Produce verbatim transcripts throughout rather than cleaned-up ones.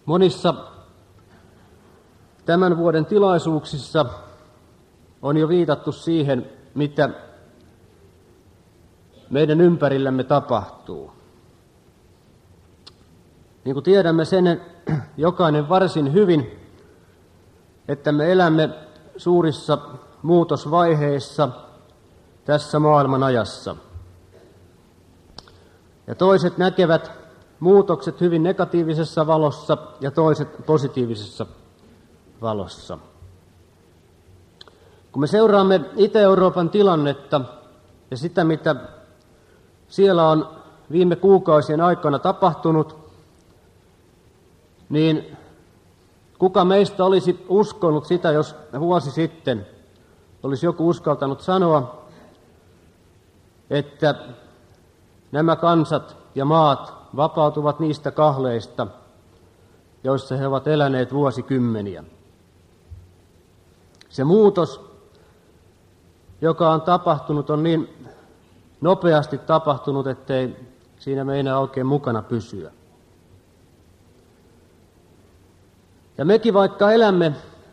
Monissa tämän vuoden tilaisuuksissa on jo viitattu siihen, mitä meidän ympärillämme tapahtuu. Niin kuin tiedämme sen jokainen varsin hyvin, että me elämme suurissa muutosvaiheissa tässä maailman ajassa. Ja toiset näkevät muutokset hyvin negatiivisessa valossa ja toiset positiivisessa valossa. Kun me seuraamme Itä-Euroopan tilannetta ja sitä, mitä siellä on viime kuukausien aikana tapahtunut, niin kuka meistä olisi uskonut sitä, jos vuosi sitten olisi joku uskaltanut sanoa, että nämä kansat ja maat vapautuvat niistä kahleista, joissa he ovat eläneet vuosikymmeniä. Se muutos, joka on tapahtunut, on niin nopeasti tapahtunut, ettei siinä meinaa oikein mukana pysyä. Ja mekin vaikka elämme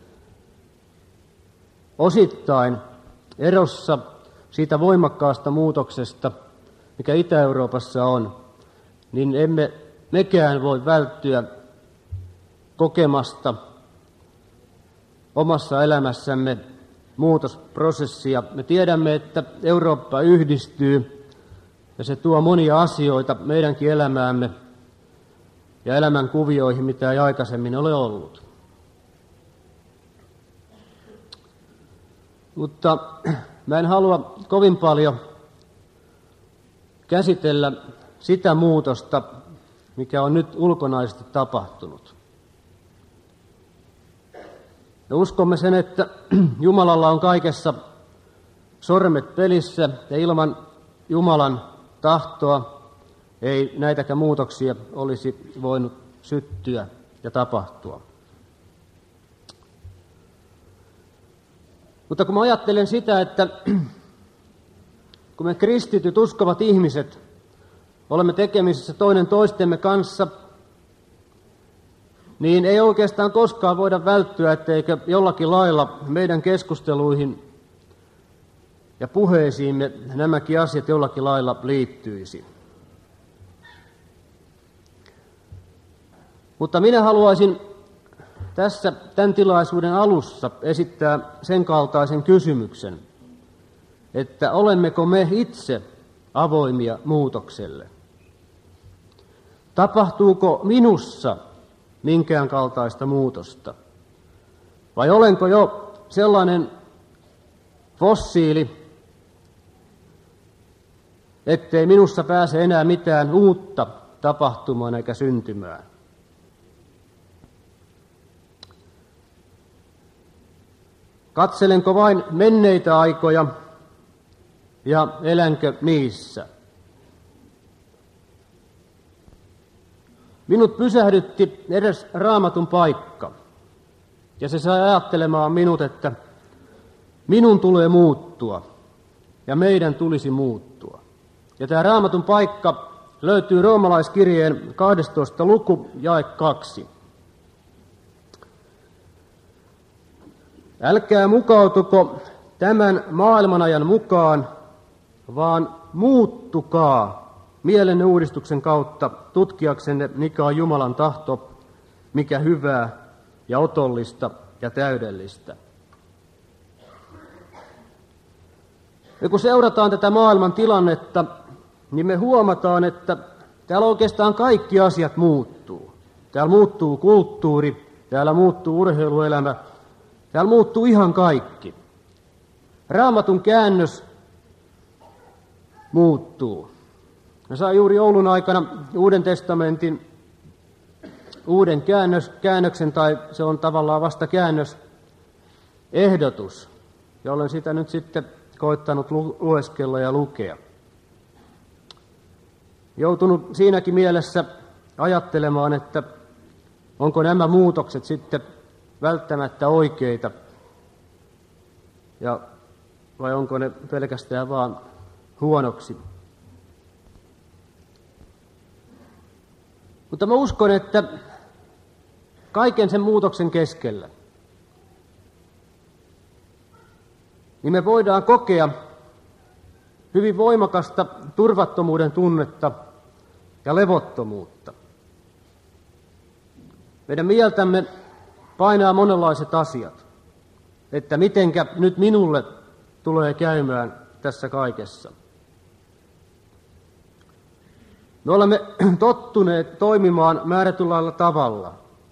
osittain erossa siitä voimakkaasta muutoksesta, mikä Itä-Euroopassa on, niin emme mekään voi välttyä kokemasta omassa elämässämme muutosprosessia. Me tiedämme, että Eurooppa yhdistyy ja se tuo monia asioita meidänkin elämäämme ja elämän kuvioihin, mitä ei aikaisemmin ole ollut. Mutta mä en halua kovin paljon käsitellä sitä muutosta, mikä on nyt ulkonaisesti tapahtunut. Ja uskomme sen, että Jumalalla on kaikessa sormet pelissä ja ilman Jumalan tahtoa ei näitäkään muutoksia olisi voinut syttyä ja tapahtua. Mutta kun mä ajattelen sitä, että kun me kristityt uskovat ihmiset olemme tekemisissä toinen toistemme kanssa, niin ei oikeastaan koskaan voida välttyä, etteikö jollakin lailla meidän keskusteluihin ja puheisiimme nämäkin asiat jollakin lailla liittyisi. Mutta minä haluaisin tässä tämän tilaisuuden alussa esittää sen kaltaisen kysymyksen, että olemmeko me itse avoimia muutokselle? Tapahtuuko minussa minkään kaltaista muutosta? Vai olenko jo sellainen fossiili, ettei minussa pääse enää mitään uutta tapahtumaan eikä syntymään? Katselenko vain menneitä aikoja ja elänkö niissä? Minut pysähdytti edes Raamatun paikka, ja se sai ajattelemaan minut, että minun tulee muuttua, ja meidän tulisi muuttua. Ja tämä Raamatun paikka löytyy Roomalaiskirjeen kahdestoista luku, jae kaksi. Älkää mukautuko tämän maailmanajan mukaan, vaan muuttukaa mielenne uudistuksen kautta tutkiaksenne, mikä on Jumalan tahto, mikä hyvää ja otollista ja täydellistä. Ja kun seurataan tätä maailman tilannetta, niin me huomataan, että täällä oikeastaan kaikki asiat muuttuu. Täällä muuttuu kulttuuri, täällä muuttuu urheiluelämä, täällä muuttuu ihan kaikki. Raamatun käännös muuttuu. Mä sain juuri joulun aikana Uuden testamentin uuden käännös, käännöksen, tai se on tavallaan vasta käännösehdotus, ja olen sitä nyt sitten koittanut lu- lueskella ja lukea. Joutunut siinäkin mielessä ajattelemaan, että onko nämä muutokset sitten välttämättä oikeita, ja vai onko ne pelkästään vaan huonoksi. Mutta mä uskon, että kaiken sen muutoksen keskellä, niin me voidaan kokea hyvin voimakasta turvattomuuden tunnetta ja levottomuutta. Meidän mieltämme painaa monenlaiset asiat, että mitenkä nyt minulle tulee käymään tässä kaikessa. Me olemme tottuneet toimimaan määrätyllä tavalla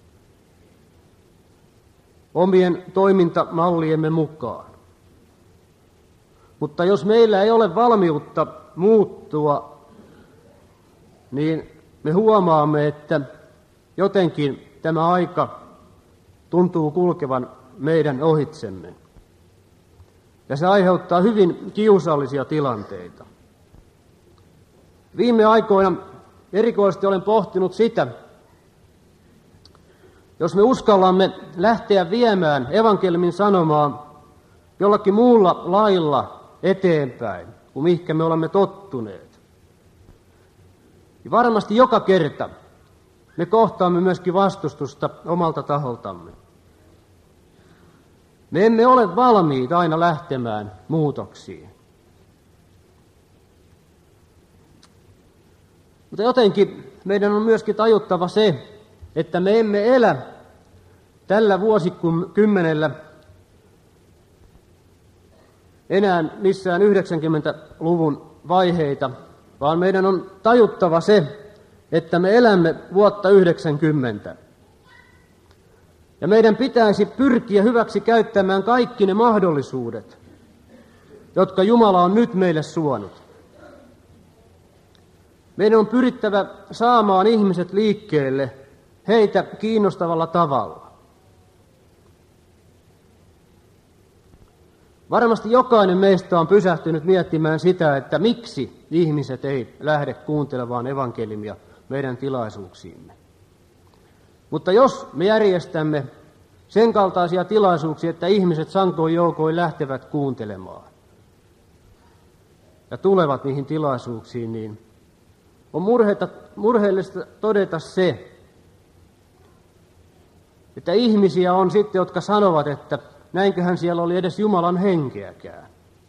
omien toimintamalliemme mukaan. Mutta jos meillä ei ole valmiutta muuttua, niin me huomaamme, että jotenkin tämä aika tuntuu kulkevan meidän ohitsemme. Ja se aiheuttaa hyvin kiusallisia tilanteita. Viime aikoina erikoisesti olen pohtinut sitä, jos me uskallamme lähteä viemään evankeliumin sanomaa jollakin muulla lailla eteenpäin, kuin mihinkä me olemme tottuneet. Ja varmasti joka kerta me kohtaamme myöskin vastustusta omalta taholtamme. Me emme ole valmiita aina lähtemään muutoksiin. Mutta jotenkin meidän on myöskin tajuttava se, että me emme elä tällä vuosikymmenellä enää missään yhdeksänkymmentäluvun vaiheita, vaan meidän on tajuttava se, että me elämme vuotta yhdeksänkymmentä. Ja meidän pitäisi pyrkiä hyväksi käyttämään kaikki ne mahdollisuudet, jotka Jumala on nyt meille suonut. Meidän on pyrittävä saamaan ihmiset liikkeelle heitä kiinnostavalla tavalla. Varmasti jokainen meistä on pysähtynyt miettimään sitä, että miksi ihmiset ei lähde kuuntelemaan evankeliumia meidän tilaisuuksiimme. Mutta jos me järjestämme sen kaltaisia tilaisuuksia, että ihmiset sankoin joukoin lähtevät kuuntelemaan ja tulevat niihin tilaisuuksiin, niin on murheita, murheellista todeta se, että ihmisiä on sitten, jotka sanovat, että näinköhän siellä oli edes Jumalan henkeäkään.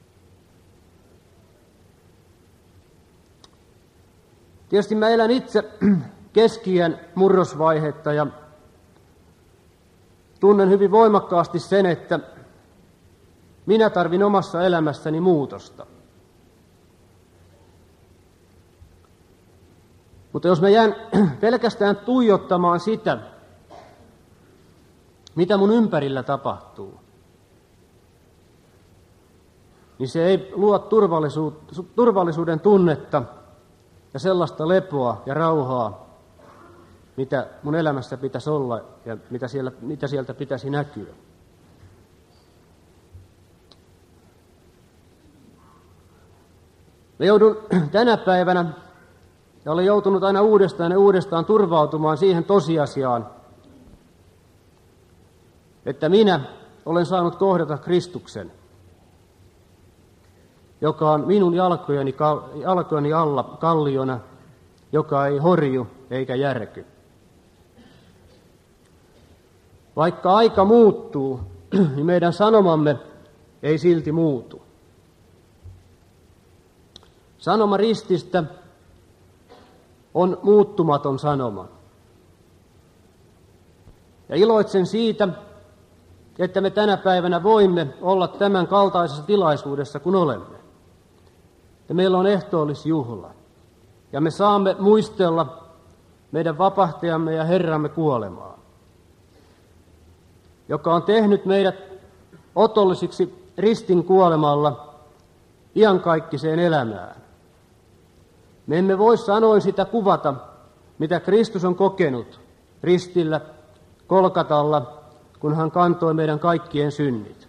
Tietysti mä elän itse keski-iän murrosvaihetta ja tunnen hyvin voimakkaasti sen, että minä tarvin omassa elämässäni muutosta. Mutta jos mä jään pelkästään tuijottamaan sitä, mitä mun ympärillä tapahtuu, niin se ei luo turvallisuuden tunnetta ja sellaista lepoa ja rauhaa, mitä mun elämässä pitäisi olla ja mitä, siellä, mitä sieltä pitäisi näkyä. Mä joudun tänä päivänä, ja olen joutunut aina uudestaan ja uudestaan turvautumaan siihen tosiasiaan, että minä olen saanut kohdata Kristuksen, joka on minun jalkojeni, jalkojeni alla kalliona, joka ei horju eikä järky. Vaikka aika muuttuu, niin meidän sanomamme ei silti muutu. Sanoma rististä on muuttumaton sanoma. Ja iloitsen siitä, että me tänä päivänä voimme olla tämän kaltaisessa tilaisuudessa, kun olemme. Ja meillä on ehtoollisjuhla. Ja me saamme muistella meidän vapahtajamme ja Herramme kuolemaa, joka on tehnyt meidät otollisiksi ristin kuolemalla iankaikkiseen elämään. Me emme voi sanoin sitä kuvata, mitä Kristus on kokenut ristillä, Kolkatalla, kun hän kantoi meidän kaikkien synnit.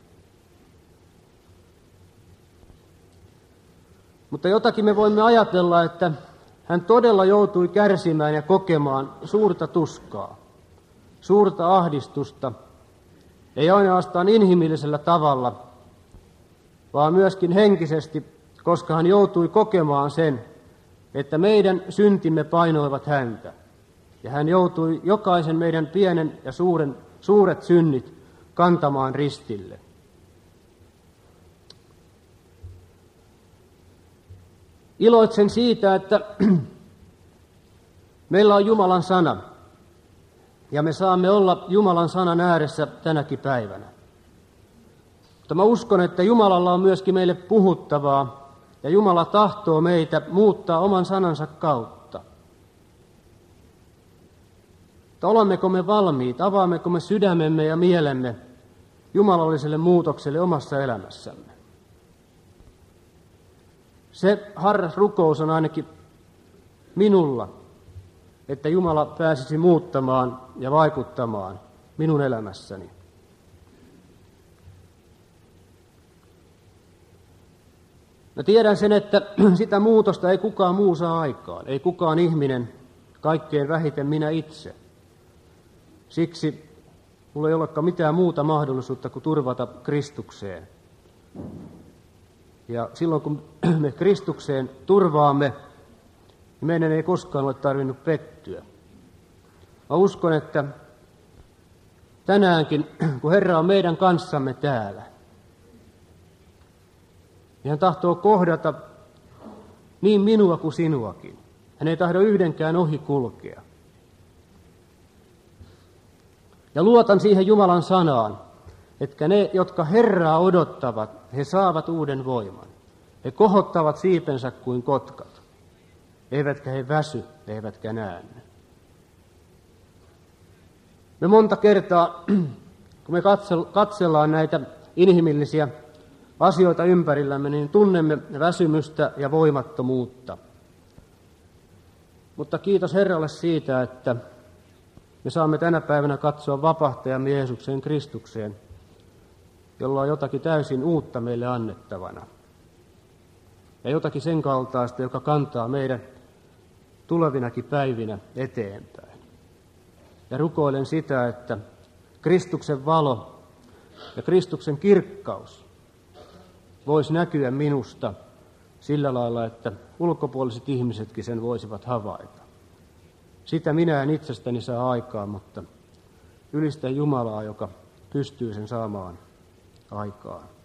Mutta jotakin me voimme ajatella, että hän todella joutui kärsimään ja kokemaan suurta tuskaa, suurta ahdistusta, ei ainoastaan inhimillisellä tavalla, vaan myöskin henkisesti, koska hän joutui kokemaan sen, että meidän syntimme painoivat häntä. Ja hän joutui jokaisen meidän pienen ja suuren, suuret synnit kantamaan ristille. Iloitsen siitä, että meillä on Jumalan sana, ja me saamme olla Jumalan sanan ääressä tänäkin päivänä. Mutta mä uskon, että Jumalalla on myöskin meille puhuttavaa, ja Jumala tahtoo meitä muuttaa oman sanansa kautta. Mutta olemmeko me valmiit, avaammeko me sydämemme ja mielemme jumalalliselle muutokselle omassa elämässämme? Se harras rukous on ainakin minulla, että Jumala pääsisi muuttamaan ja vaikuttamaan minun elämässäni. Mä tiedän sen, että sitä muutosta ei kukaan muu saa aikaan, ei kukaan ihminen, kaikkein vähiten minä itse. Siksi mulla ei olekaan mitään muuta mahdollisuutta kuin turvata Kristukseen. Ja silloin kun me Kristukseen turvaamme, niin meidän ei koskaan ole tarvinnut pettyä. Mä uskon, että tänäänkin, kun Herra on meidän kanssamme täällä, niin hän tahtoo kohdata niin minua kuin sinuakin. Hän ei tahdo yhdenkään ohi kulkea. Ja luotan siihen Jumalan sanaan, että ne, jotka Herraa odottavat, he saavat uuden voiman. He kohottavat siipensä kuin kotkat. Eivätkä he väsy, eivätkä näänny. Me monta kertaa, kun me katsellaan näitä inhimillisiä asioita ympärillämme, niin tunnemme väsymystä ja voimattomuutta. Mutta kiitos Herralle siitä, että me saamme tänä päivänä katsoa vapahtajamme Jeesukseen Kristukseen, jolla on jotakin täysin uutta meille annettavana. Ja jotakin sen kaltaista, joka kantaa meidän tulevinakin päivinä eteenpäin. Ja rukoilen sitä, että Kristuksen valo ja Kristuksen kirkkaus voisi näkyä minusta sillä lailla, että ulkopuoliset ihmisetkin sen voisivat havaita. Sitä minä en itsestäni saa aikaan, mutta ylistän Jumalaa, joka pystyy sen saamaan aikaan.